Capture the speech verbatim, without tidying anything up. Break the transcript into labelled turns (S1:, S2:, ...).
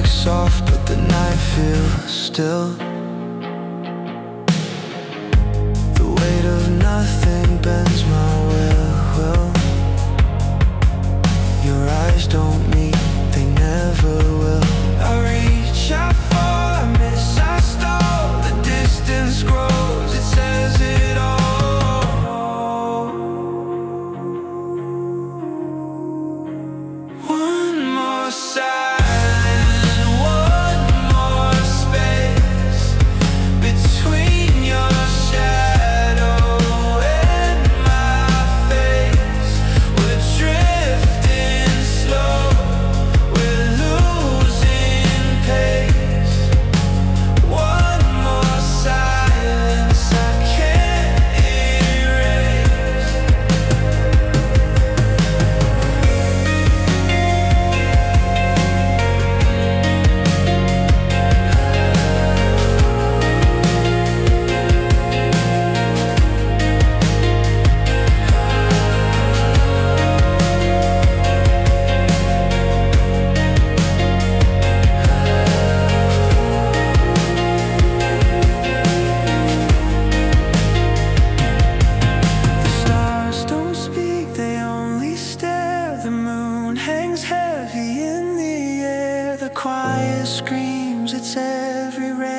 S1: soft, but the night feels still. The weight of nothing bends my will. Your eyes don't meet, they never will. I reach, I fall, I miss, I stall. The distance grows, it says it all. One more silence, one more space between your shadow and my face. We're drifting slow, we're losing pace. One more silence I can't erase. The stars don't speak, they only stare. The moon hangs heavy in the air. The quiet screams, it's everywhere.